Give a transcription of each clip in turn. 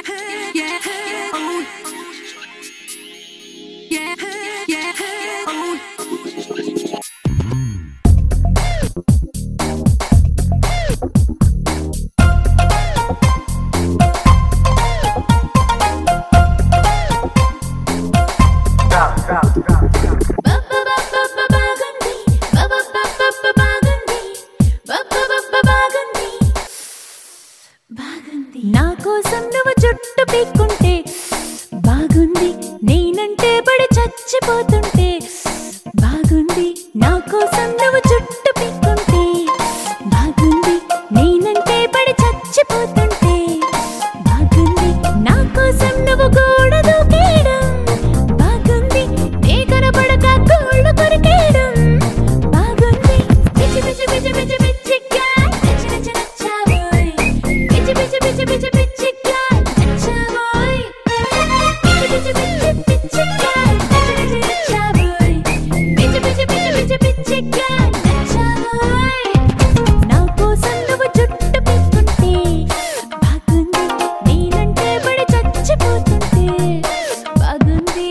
నా కోసం నువ్వు జుట్టు పీక్కుంటే బాగుంది, నేనంటే పడి చచ్చిపోతుంటే బాగుంది. నా కోసం నువ్వు జుట్టు పీక్కుంటే బాగుంది, నేనంటే పడి చచ్చిపోతుంటే బాగుంది. నా కోసం నువ్వు గోడ దూకేయడం బాగుంది, నే కనపడక గోళ్ళు కొరికేయడం బాగుంది. పిచ్చి పిచ్చి పిచ్చి పిచ్చి పిచ్చిగా నచ్చి నచ్చి నచ్చావోయ్, పిచ్చి పిచ్చి పిచ్చి పిచ్చి పిచ్చిగా నచ్చావోయ్, పిచ్చి పిచ్చి పిచ్చి పిచ్చిగా నచ్చి నచ్చి నచ్చావోయ్, పిచ్చి పిచ్చి పిచ్చి పిచ్చి పిచ్చిగా నచ్చావోయ్. నా కోసం నువ్వు జుట్టు పీక్కుంటే బాగుంది, నేనంటే పడి చచ్చిపోతుంటే బాగుంది.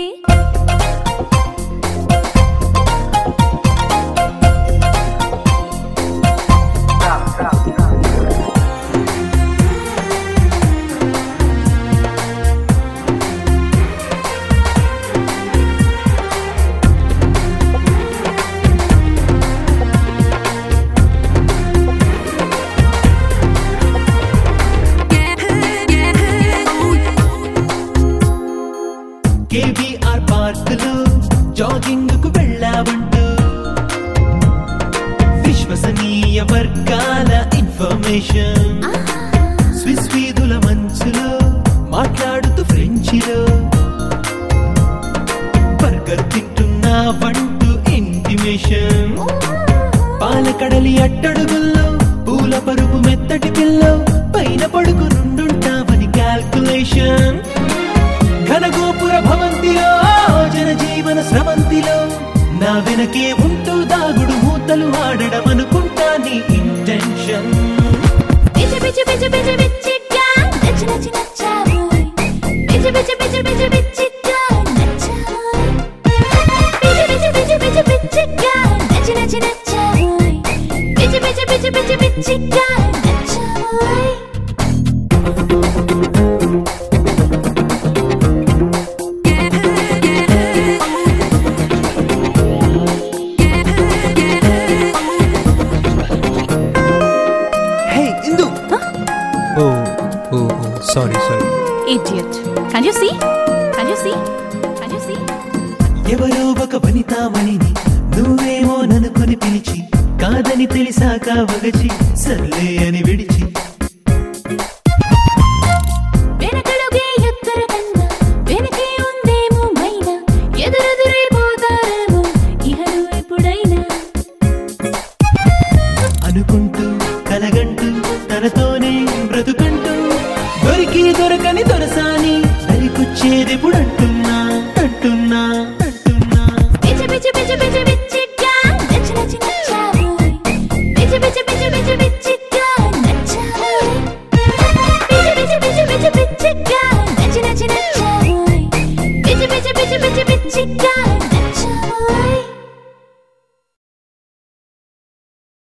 కేబీఆర్ పార్కులో జాగింగ్ కు వెళ్ళావంటూ విశ్వసనీయ వర్గాల ఇన్ఫర్మేషన్, స్విస్ వీధుల మంచులో మాట్లాడుతూ ఫ్రెంచిలో బర్గర్ తింటున్నావంటూ ఇంటిమేషన్, పాలకడలి అట్టడుగుల్లో పూల పరుపు మెత్తటి పిల్లో పైన పడుకు నుండుంటావని క్యాల్కులేషన్, ఘనగోపుర భవంతిలో జనజీవన స్రవంతిలో నా వెనకే ఉంటూ దాగుడు మూతలు ఆడడం అనుకుంటా నీ ఇంటెన్షన్. పిచ్చి పిచ్చి పిచ్చి పిచ్చి పిచ్చిగా నచ్చి నచ్చి నచ్చావోయ్, పిచ్చి పిచ్చి పిచ్చి పిచ్చి పిచ్చిగా నచ్చావోయ్, పిచ్చి పిచ్చి పిచ్చి పిచ్చి పిచ్చిగా నచ్చి నచ్చి నచ్చావోయ్, పిచ్చి పిచ్చి పిచ్చి పిచ్చి పిచ్చిగా నచ్చావోయ్. హే ఇందు, ఓ ఓ sorry sorry. Idiot. Can you see? Can you see? Can you see? ఎవరో ఒక వనితామణిని నువ్వేమో ననుకొని పిలిచి కాదని తెలిసాక వగచి సర్లే అని విడిచి వెనకడుగే ఎత్తర కన్నా వెనకే ఉందేమో మైనా, ఎదురెదురైపోతారేమో ఇహను ఎప్పుడైనా అనుకుంటూ కలగంటూ తనతోనే బ్రతుకంటూ దొరికి దొరకని దొరసాని దరికొచ్చేదెప్పుడంట